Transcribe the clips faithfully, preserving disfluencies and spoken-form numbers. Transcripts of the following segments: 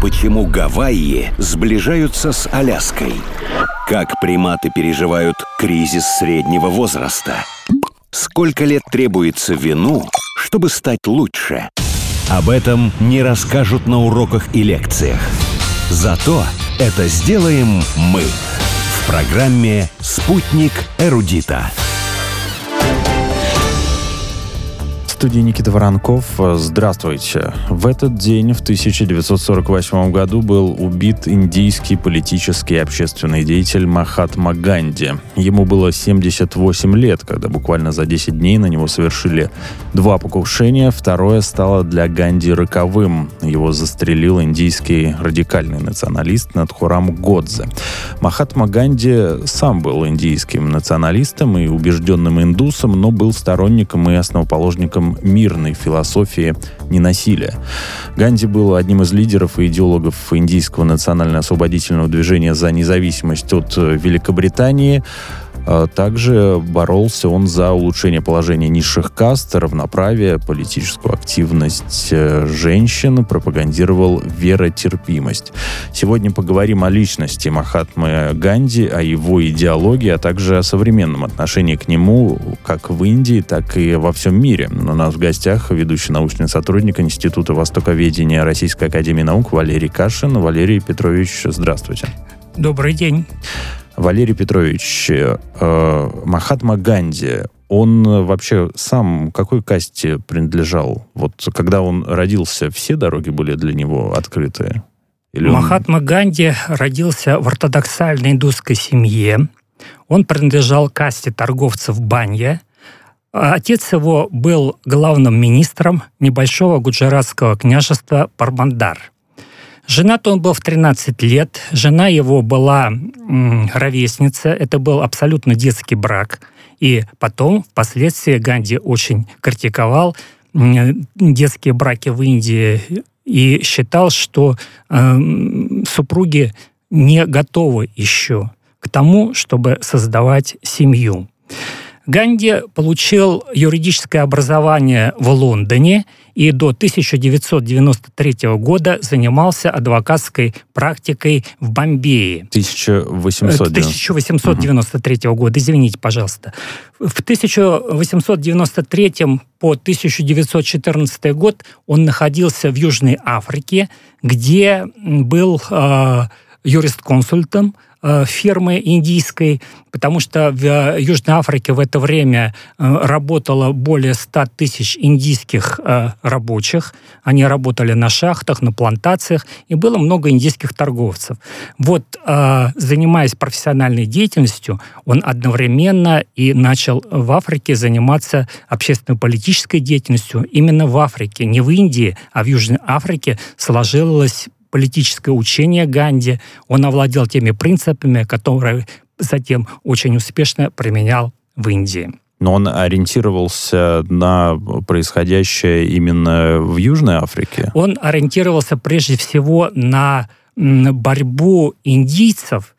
Почему Гавайи сближаются с Аляской? Как приматы переживают кризис среднего возраста? Сколько лет требуется вину, чтобы стать лучше? Об этом не расскажут на уроках и лекциях. Зато это сделаем мы в программе «Спутник эрудита». В студии Никита Воронков. Здравствуйте. В этот день, в тысяча девятьсот сорок восьмом году, был убит индийский политический и общественный деятель Махатма Ганди. Ему было семьдесят восемь лет, когда буквально за десять дней на него совершили два покушения. Второе стало для Ганди роковым. Его застрелил индийский радикальный националист Надхурам Годзе. Махатма Ганди сам был индийским националистом и убежденным индусом, но был сторонником и основоположником мирной философии ненасилия. Ганди был одним из лидеров и идеологов индийского национально-освободительного движения за независимость от Великобритании. Также боролся он за улучшение положения низших каст, равноправие, политическую активность женщин, пропагандировал веротерпимость. Сегодня поговорим о личности Махатмы Ганди, о его идеологии, а также о современном отношении к нему как в Индии, так и во всем мире. У нас в гостях ведущий научный сотрудник Института востоковедения Российской академии наук Валерий Кашин. Валерий Петрович, здравствуйте. Добрый день. Валерий Петрович, э, Махатма Ганди, он вообще сам к какой касте принадлежал? Вот когда он родился, все дороги были для него открыты? Или Махатма он... Ганди родился в ортодоксальной индусской семье. Он принадлежал касте торговцев банья. Отец его был главным министром небольшого гуджаратского княжества Парбандар. Женат он был в тринадцать лет, жена его была м, ровесница, это был абсолютно детский брак. И потом, впоследствии, Ганди очень критиковал м, детские браки в Индии и считал, что э, супруги не готовы еще к тому, чтобы создавать семью. Ганди получил юридическое образование в Лондоне и до тысяча девятьсот девяносто третьего года занимался адвокатской практикой в Бомбее. тысяча восемьсот девяносто третьего года, извините, пожалуйста. В тысяча восемьсот девяносто третьем по тысяча девятьсот четырнадцатый год он находился в Южной Африке, где был э, юрисконсультом фирмы индийской, потому что в Южной Африке в это время работало более ста тысяч индийских рабочих. Они работали на шахтах, на плантациях, и было много индийских торговцев. Вот, занимаясь профессиональной деятельностью, он одновременно и начал в Африке заниматься общественно-политической деятельностью. Именно в Африке, не в Индии, а в Южной Африке сложилось политическое учение Ганди. Он овладел теми принципами, которые затем очень успешно применял в Индии. Но он ориентировался на происходящее именно в Южной Африке? Он ориентировался прежде всего на борьбу индийцев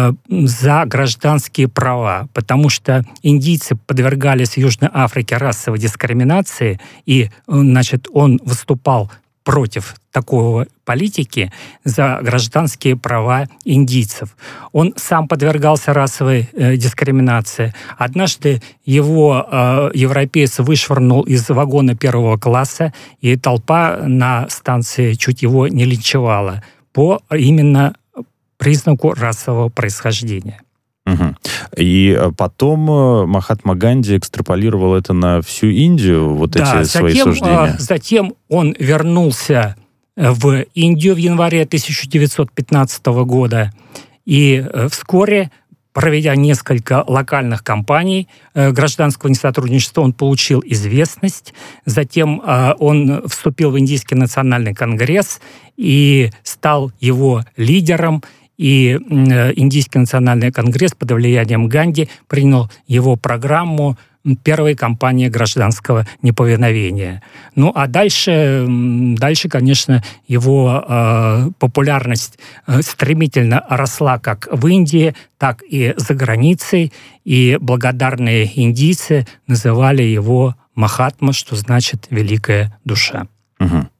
за гражданские права, потому что индийцы подвергались в Южной Африке расовой дискриминации, и, значит, он выступал против такой политики за гражданские права индийцев. Он сам подвергался расовой э, дискриминации. Однажды его э, европеец вышвырнул из вагона первого класса, и толпа на станции чуть его не линчевала по именно признаку расового происхождения. Угу. И потом Махатма Ганди экстраполировал это на всю Индию, вот да, эти свои затем, суждения. Затем он вернулся в Индию в январе тысяча девятьсот пятнадцатого года, и вскоре, проведя несколько локальных кампаний гражданского несотрудничества, он получил известность. Затем он вступил в Индийский национальный конгресс и стал его лидером. И Индийский национальный конгресс под влиянием Ганди принял его программу первой кампании гражданского неповиновения. Ну, а дальше, дальше конечно, его э, популярность стремительно росла как в Индии, так и за границей, и благодарные индийцы называли его Махатма, что значит «великая душа». Угу.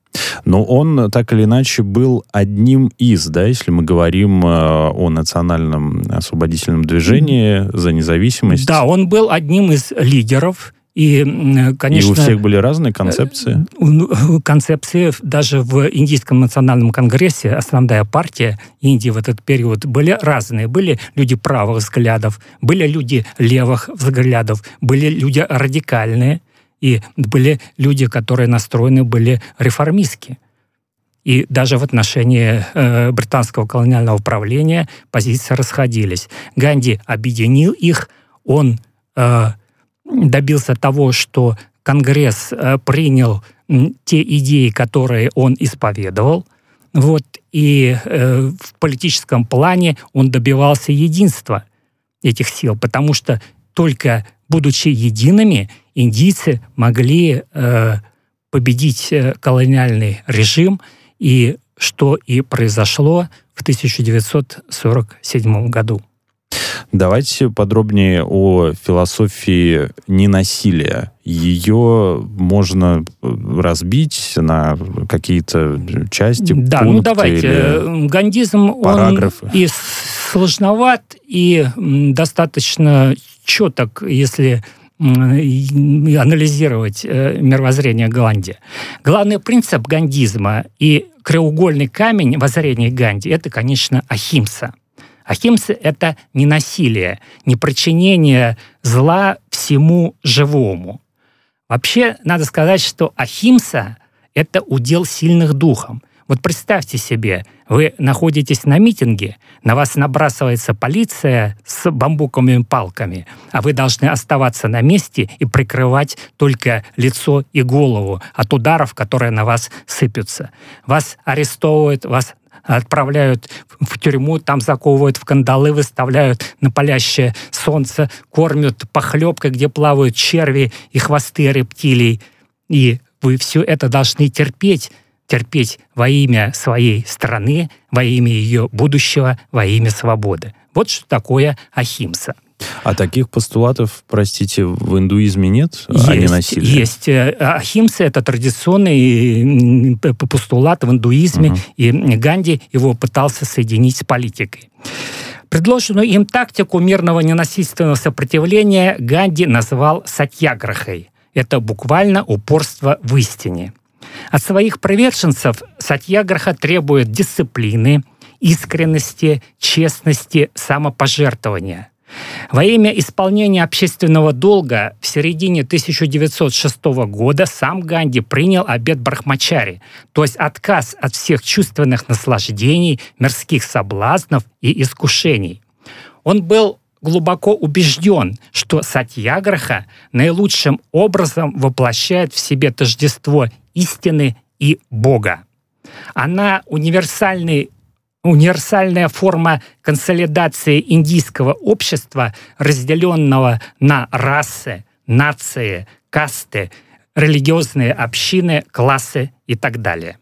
Но он, так или иначе, был одним из, да, если мы говорим о национальном освободительном движении за независимость. Да, он был одним из лидеров. И, конечно, и у всех были разные концепции? Концепции. Даже в Индийском национальном конгрессе основная партия Индии в этот период были разные. Были люди правых взглядов, были люди левых взглядов, были люди радикальные, и были люди, которые настроены были реформистски. И даже в отношении э, британского колониального управления позиции расходились. Ганди объединил их, он э, добился того, что Конгресс э, принял м, те идеи, которые он исповедовал, вот, и э, в политическом плане он добивался единства этих сил, потому что только будучи едиными, индийцы могли э, победить э, колониальный режим, и что и произошло в тысяча девятьсот сорок седьмом году. Давайте подробнее о философии ненасилия. Ее можно разбить на какие-то части, да, пункты, ну давайте. или Гандизм, параграфы. Он и сложноват, и достаточно четок, если анализировать мировоззрение Ганди. Главный принцип гандизма и краеугольный камень воззрения Ганди — это, конечно, ахимса. Ахимса — это не насилие, не причинение зла всему живому. Вообще, надо сказать, что ахимса — это удел сильных духом. Вот представьте себе, вы находитесь на митинге, на вас набрасывается полиция с бамбуковыми палками, а вы должны оставаться на месте и прикрывать только лицо и голову от ударов, которые на вас сыпятся. Вас арестовывают, вас отправляют в тюрьму, там заковывают в кандалы, выставляют на палящее солнце, кормят похлебкой, где плавают черви и хвосты рептилий. И вы все это должны терпеть, терпеть во имя своей страны, во имя ее будущего, во имя свободы. Вот что такое ахимса. А таких постулатов, простите, в индуизме нет? Есть, а не насилие? Есть. Ахимса — это традиционный постулат в индуизме, угу. И Ганди его пытался соединить с политикой. Предложенную им тактику мирного ненасильственного сопротивления Ганди назвал сатьяграхой. Это буквально упорство в истине. От своих приверженцев сатьяграха требует дисциплины, искренности, честности, самопожертвования. Во имя исполнения общественного долга в середине тысяча девятьсот шестого года сам Ганди принял обет брахмачари, то есть отказ от всех чувственных наслаждений, мирских соблазнов и искушений. Он был глубоко убежден, что сатьяграха наилучшим образом воплощает в себе тождество истины и Бога. Она универсальный Универсальная форма консолидации индийского общества, разделенного на расы, нации, касты, религиозные общины, классы и так далее.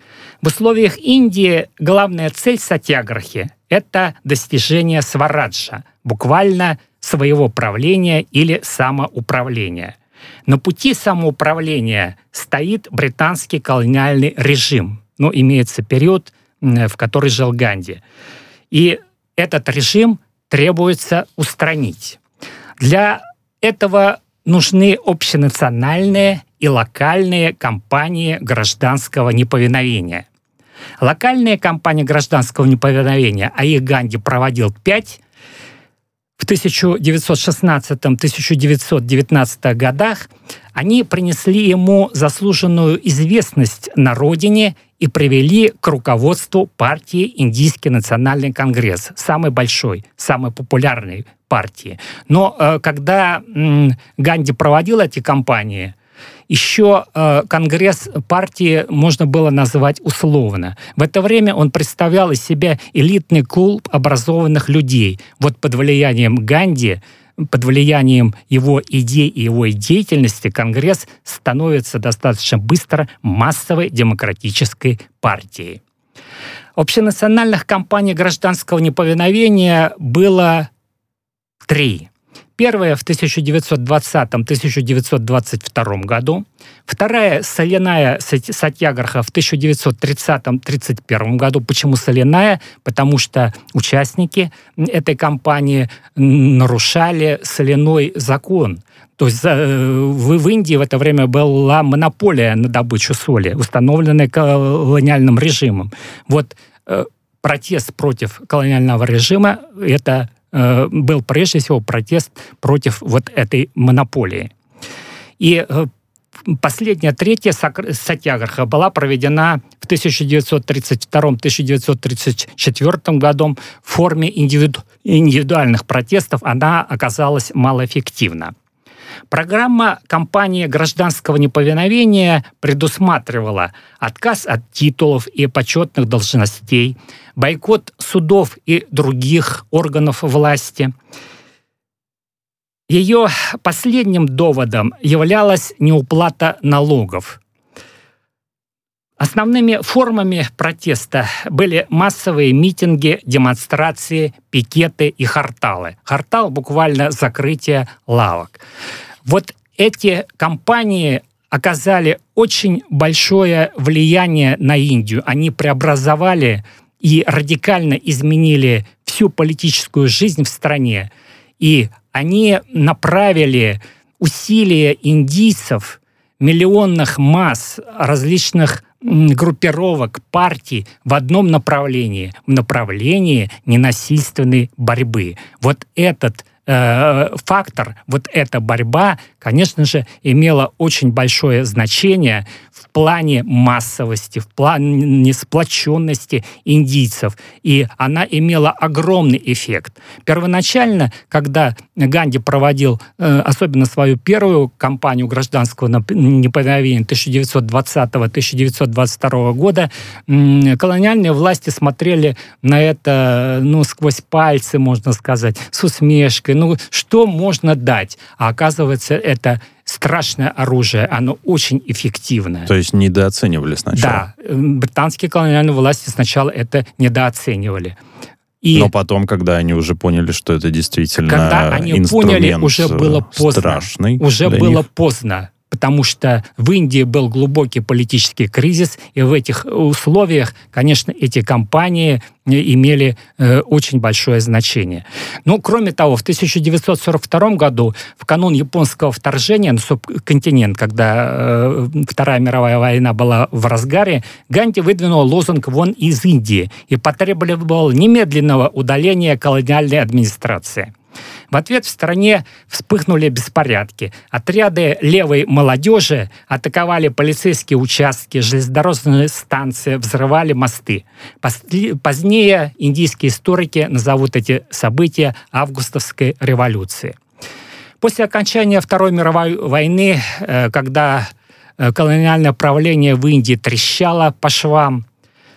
В условиях Индии главная цель сатьяграхи — это достижение свараджа, буквально своего правления или самоуправления. На пути самоуправления стоит британский колониальный режим, но имеется период, в который жил Ганди. И этот режим требуется устранить. Для этого нужны общенациональные и локальные кампании гражданского неповиновения. Локальные кампании гражданского неповиновения, а их Ганди проводил пять, в тысяча девятьсот шестнадцатом — тысяча девятьсот девятнадцатом годах, они принесли ему заслуженную известность на родине и привели к руководству партии Индийский национальный конгресс, самой большой, самой популярной партии. Но э, когда м, Ганди проводил эти кампании, еще э, конгресс партии можно было назвать условно. В это время он представлял из себя элитный клуб образованных людей. Вот под влиянием Ганди, под влиянием его идей и его деятельности Конгресс становится достаточно быстро массовой демократической партией. Общенациональных кампаний гражданского неповиновения было три. Первая в тысяча девятьсот двадцатом — тысяча девятьсот двадцать втором году. Вторая соляная сатьяграха в тысяча девятьсот тридцатом — тридцать первом году. Почему соляная? Потому что участники этой кампании нарушали соляной закон. То есть в Индии в это время была монополия на добычу соли, установленная колониальным режимом. Вот протест против колониального режима — это был прежде всего протест против вот этой монополии. И последняя, третья сатьяграха была проведена в тысяча девятьсот тридцать втором — тысяча девятьсот тридцать четвёртом году в форме индивиду... индивидуальных протестов. Она оказалась малоэффективна. Программа кампании гражданского неповиновения предусматривала отказ от титулов и почетных должностей, бойкот судов и других органов власти. Ее последним доводом являлась неуплата налогов. Основными формами протеста были массовые митинги, демонстрации, пикеты и харталы. Хартал буквально закрытие лавок. Вот эти кампании оказали очень большое влияние на Индию. Они преобразовали и радикально изменили всю политическую жизнь в стране. И они направили усилия индийцев, миллионных масс, различных группировок, партий в одном направлении, в направлении ненасильственной борьбы. Вот этот э, фактор, вот эта борьба, конечно же, имела очень большое значение в плане массовости, в плане сплоченности индийцев. И она имела огромный эффект. Первоначально, когда Ганди проводил э, особенно свою первую кампанию гражданского неповиновения тысяча девятьсот двадцатого — тысяча девятьсот двадцать второго года, э, колониальные власти смотрели на это ну, сквозь пальцы, можно сказать, с усмешкой. Ну, что можно дать? А оказывается, это страшное оружие, оно очень эффективное. То есть недооценивали сначала? Да, британские колониальные власти сначала это недооценивали. И но потом, когда они уже поняли, что это действительно когда они инструмент поняли, уже было поздно. Страшный уже для было них. поздно. Потому что в Индии был глубокий политический кризис, и в этих условиях, конечно, эти кампании имели э, очень большое значение. Но, кроме того, в тысяча девятьсот сорок втором году, в канун японского вторжения на субконтинент, когда э, Вторая мировая война была в разгаре, Ганди выдвинул лозунг «Вон из Индии» и потребовал немедленного удаления колониальной администрации. В ответ в стране вспыхнули беспорядки. Отряды левой молодежи атаковали полицейские участки, железнодорожные станции, взрывали мосты. Позднее индийские историки назовут эти события августовской революцией. После окончания Второй мировой войны, когда колониальное правление в Индии трещало по швам,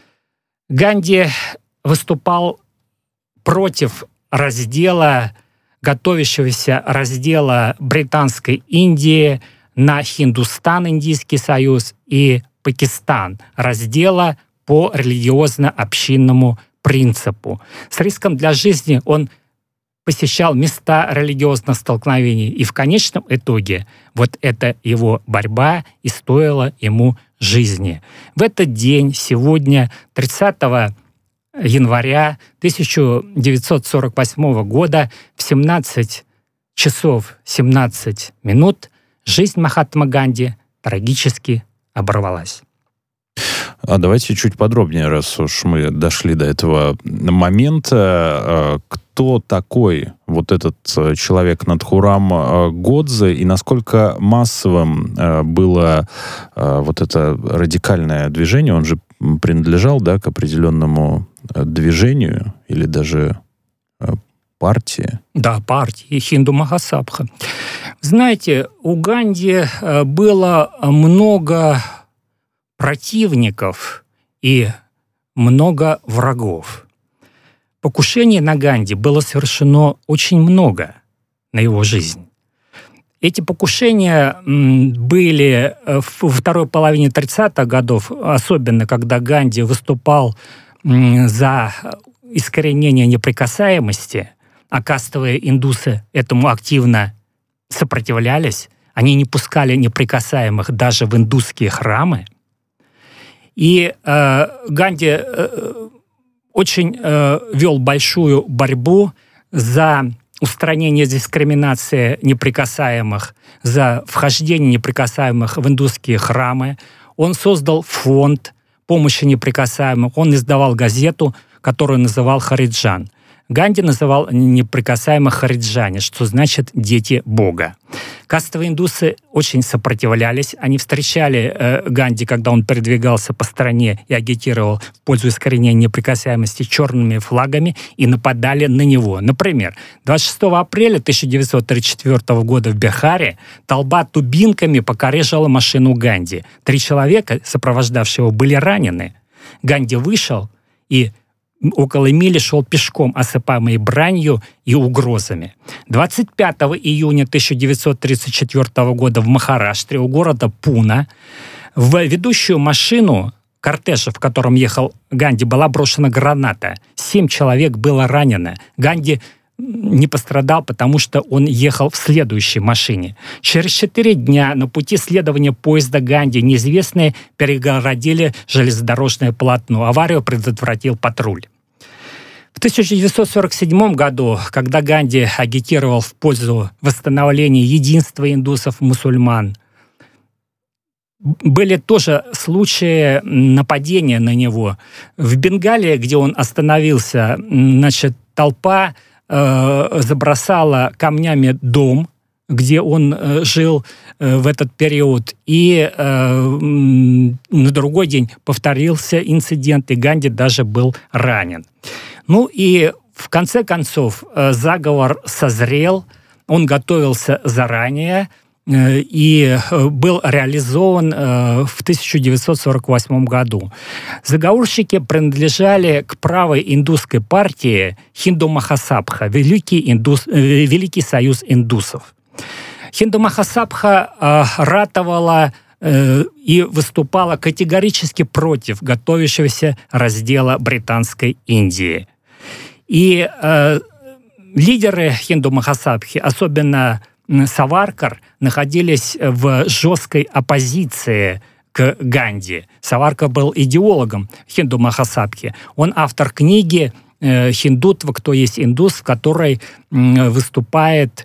Ганди выступал против раздела готовящегося раздела Британской Индии на Хиндустан, Индийский союз, и Пакистан, раздела по религиозно-общинному принципу. С риском для жизни он посещал места религиозных столкновений, и в конечном итоге вот эта его борьба и стоила ему жизни. В этот день, сегодня, тридцатого января тысяча девятьсот сорок восьмого года в семнадцать часов семнадцать минут жизнь Махатмы Ганди трагически оборвалась. А давайте чуть подробнее, раз уж мы дошли до этого момента. Кто такой вот этот человек Натхурам Годзе и насколько массовым было вот это радикальное движение? Он же принадлежал, да, к определенному движению или даже партии? Да, партии Хинду Махасабха. Знаете, у Ганди было много противников и много врагов. Покушений на Ганди было совершено очень много на его жизнь. Эти покушения были во второй половине тридцатых годов, особенно когда Ганди выступал за искоренение неприкасаемости, а кастовые индусы этому активно сопротивлялись. Они не пускали неприкасаемых даже в индусские храмы. И э, Ганди э, очень э, вел большую борьбу за устранение дискриминации неприкасаемых, за вхождение неприкасаемых в индусские храмы. Он создал фонд помощи неприкасаемым. Он издавал газету, которую называл «Хариджан». Ганди называл неприкасаемых хариджане, что значит «дети Бога». Кастовые индусы очень сопротивлялись. Они встречали э, Ганди, когда он передвигался по стране и агитировал в пользу искоренения неприкасаемости черными флагами и нападали на него. Например, двадцать шестого апреля тысяча девятьсот тридцать четвёртого года в Бихаре толпа дубинками покорежила машину Ганди. Три человека, сопровождавшие его, были ранены. Ганди вышел и около мили шел пешком, осыпаемый бранью и угрозами. двадцать пятого июня тысяча девятьсот тридцать четвёртого года в Махараштре у города Пуна в ведущую машину кортежа, в котором ехал Ганди, была брошена граната. Семь человек было ранено. Ганди не пострадал, потому что он ехал в следующей машине. Через четыре дня на пути следования поезда Ганди неизвестные перегородили железнодорожное полотно. Аварию предотвратил патруль. В тысяча девятьсот сорок седьмом году, когда Ганди агитировал в пользу восстановления единства индусов-мусульман, были тоже случаи нападения на него. В Бенгалии, где он остановился, значит, толпа забросала камнями дом, где он э, жил э, в этот период. И э, на другой день повторился инцидент, и Ганди даже был ранен. Ну и в конце концов э, заговор созрел, он готовился заранее э, и э, был реализован э, в тысяча девятьсот сорок восьмом году. Заговорщики принадлежали к правой индусской партии Хинду-Махасабха, Великий, индус, э, Великий союз индусов. Хинду-Махасабха э, ратовала э, и выступала категорически против готовящегося раздела Британской Индии. И э, лидеры Хинду-Махасабхи, особенно Саваркар, находились в жесткой оппозиции к Ганди. Саваркар был идеологом Хинду-Махасабхи. Он автор книги «Хиндутва. Кто есть индус», в которой выступает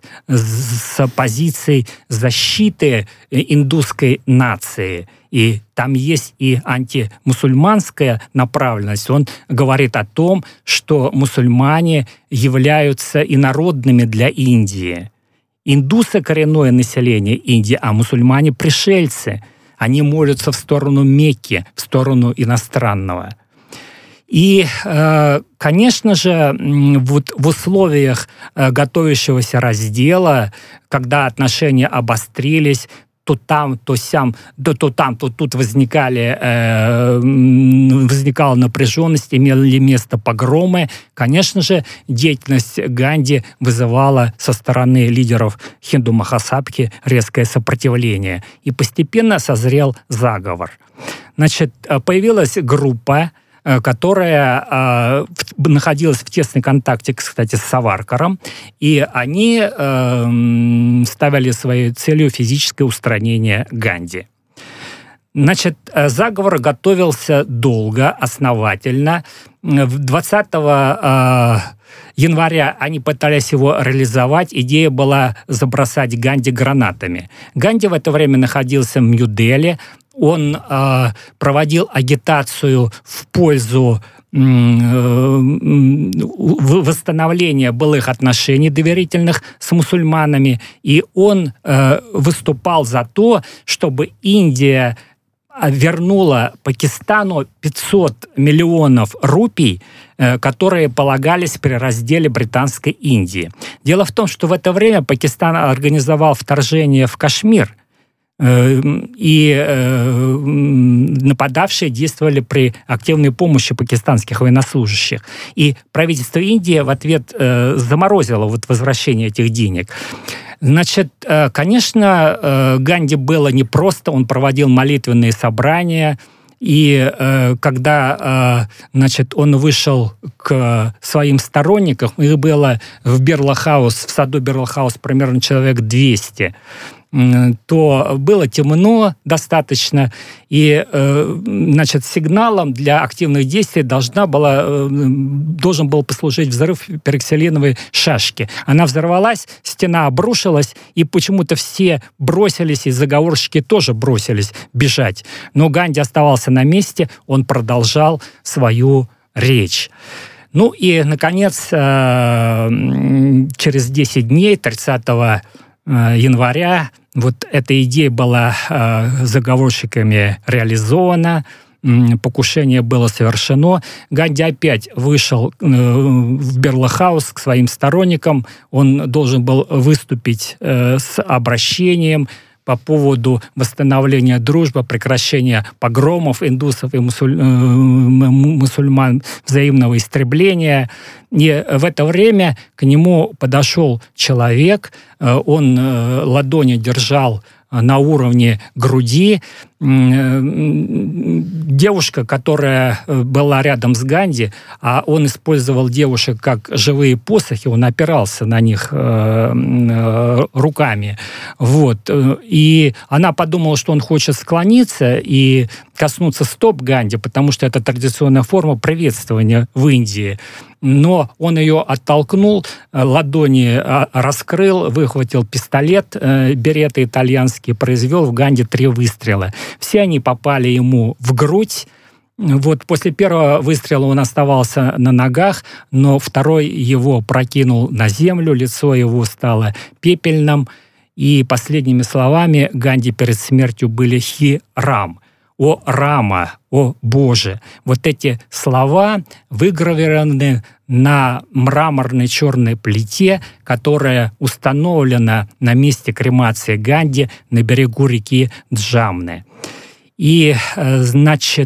с позицией защиты индусской нации. И там есть и антимусульманская направленность. Он говорит о том, что мусульмане являются инородными для Индии. Индусы — коренное население Индии, а мусульмане — пришельцы. Они молятся в сторону Мекки, в сторону иностранного. И, конечно же, вот в условиях готовящегося раздела, когда отношения обострились, то там, то сям, да то там, то тут возникали, э, возникала напряженность, имели место погромы. Конечно же, деятельность Ганди вызывала со стороны лидеров Хинду-Махасабхи резкое сопротивление. И постепенно созрел заговор. Значит, появилась группа, которая э, находилась в тесном контакте, кстати, с Саваркаром, и они э, ставили своей целью физическое устранение Ганди. Значит, заговор готовился долго, основательно. двадцатого января они пытались его реализовать. Идея была забросать Ганди гранатами. Ганди в это время находился в Нью-Дели. Он э, проводил агитацию в пользу э, восстановления былых отношений доверительных с мусульманами, и он э, выступал за то, чтобы Индия вернула Пакистану пятьсот миллионов рупий, э, которые полагались при разделе Британской Индии. Дело в том, что в это время Пакистан организовал вторжение в Кашмир, и э, нападавшие действовали при активной помощи пакистанских военнослужащих. И правительство Индии в ответ э, заморозило вот возвращение этих денег. Значит, э, конечно, э, Ганди было непросто, он проводил молитвенные собрания, И э, когда э, значит, он вышел к своим сторонникам, их было в Берлахаус, в саду Берлахаус примерно человек двести, то было темно достаточно, и значит, сигналом для активных действий должна была, должен был послужить взрыв пероксилиновой шашки. Она взорвалась, стена обрушилась, и почему-то все бросились, и заговорщики тоже бросились бежать. Но Ганди оставался на месте, он продолжал свою речь. Ну и, наконец, через десять дней, тридцатого января, вот эта идея была э, заговорщиками реализована, э, покушение было совершено. Ганди опять вышел э, в Берлахаус к своим сторонникам. Он должен был выступить э, с обращением по поводу восстановления дружбы, прекращения погромов индусов и мусуль... мусульман, взаимного истребления. И в это время к нему подошел человек, он ладони держал на уровне груди. Девушка, которая была рядом с Ганди, а он использовал девушек как живые посохи, он опирался на них руками. Вот. И она подумала, что он хочет склониться и коснуться стоп Ганди, потому что это традиционная форма приветствования в Индии. Но он ее оттолкнул, ладони раскрыл, выхватил пистолет, беретта итальянский, произвел в Ганди три выстрела. Все они попали ему в грудь. Вот после первого выстрела он оставался на ногах, но второй его прокинул на землю, лицо его стало пепельным. И последними словами Ганди перед смертью были «Хи Рам». «О Рама», «О Боже». Вот эти слова выгравированы на мраморной черной плите, которая установлена на месте кремации Ганди на берегу реки Джамны. И, значит,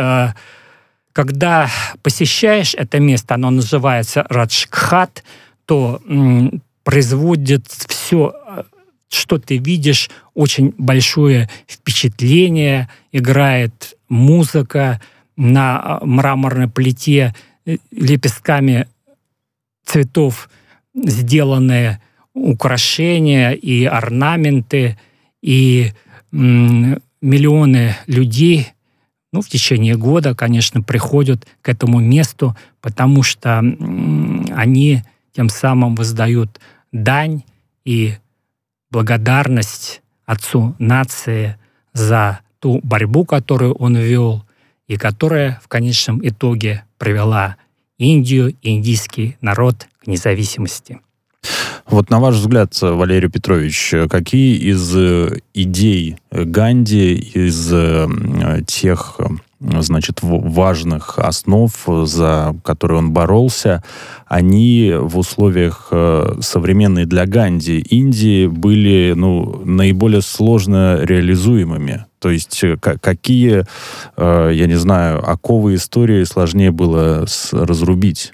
когда посещаешь это место, оно называется Раджгхат, то производит все, что ты видишь, очень большое впечатление. Играет музыка на мраморной плите, лепестками цветов сделанные украшения и орнаменты, и м, миллионы людей, ну, в течение года, конечно, приходят к этому месту, потому что м, они тем самым воздают дань и благодарность отцу нации за ту борьбу, которую он вел, и которая в конечном итоге привела Индию, индийский народ к независимости. Вот на ваш взгляд, Валерий Петрович, какие из идей Ганди, из тех, значит, важных основ, за которые он боролся, они в условиях современной для Ганди Индии были, ну, наиболее сложно реализуемыми? То есть какие, я не знаю, оковы истории сложнее было разрубить?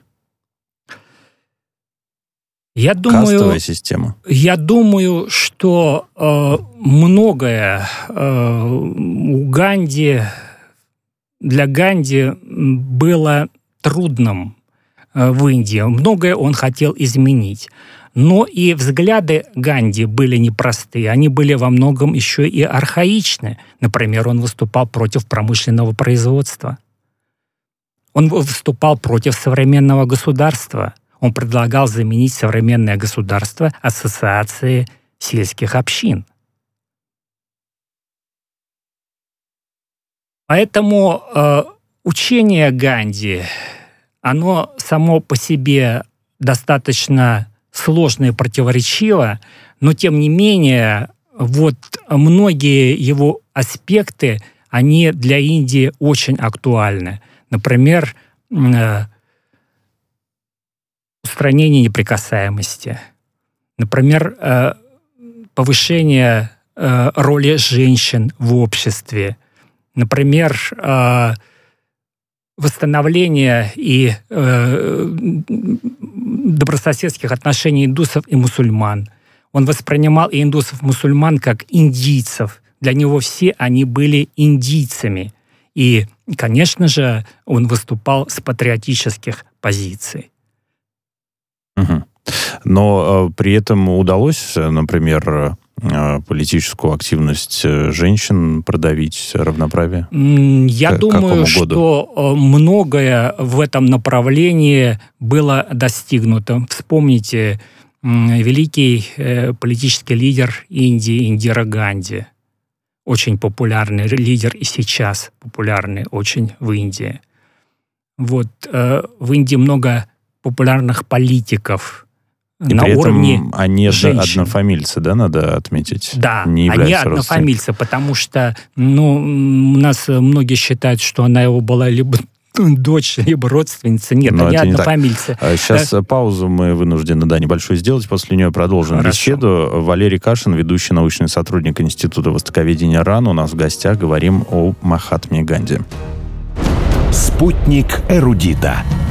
Я думаю, кастовая система. Я думаю, что э, многое э, у Ганди, для Ганди было трудным э, в Индии. Многое он хотел изменить. Но и взгляды Ганди были непростые. Они были во многом еще и архаичны. Например, он выступал против промышленного производства. Он выступал против современного государства. Он предлагал заменить современное государство ассоциацией сельских общин. Поэтому э, учение Ганди, оно само по себе достаточно сложно и противоречиво, но тем не менее вот многие его аспекты, они для Индии очень актуальны. Например, э, устранение неприкасаемости. Например, э, повышение э, роли женщин в обществе. Например, э, восстановление и э, добрососедских отношений индусов и мусульман. Он воспринимал и индусов, и мусульман как индийцев. Для него все они были индийцами. И, конечно же, он выступал с патриотических позиций. Угу. Но э, при этом удалось, например, э, политическую активность женщин продавить, равноправие? Я К- думаю, что многое в этом направлении было достигнуто. Вспомните великий э, политический лидер Индии Индира Ганди. Очень популярный лидер и сейчас популярный очень в Индии. Вот э, в Индии много популярных политиков. И на при уровне этом они женщин. Однофамильцы, да, надо отметить? Да, не они однофамильцы, потому что ну, у нас многие считают, что она его была либо дочь, либо родственница. Нет, Но они это не однофамильцы. А сейчас да. паузу мы вынуждены, да, небольшую сделать. После нее продолжим Хорошо. беседу. Валерий Кашин, ведущий научный сотрудник Института востоковедения РАН. У нас в гостях говорим о Махатме Ганди. Спутник эрудита.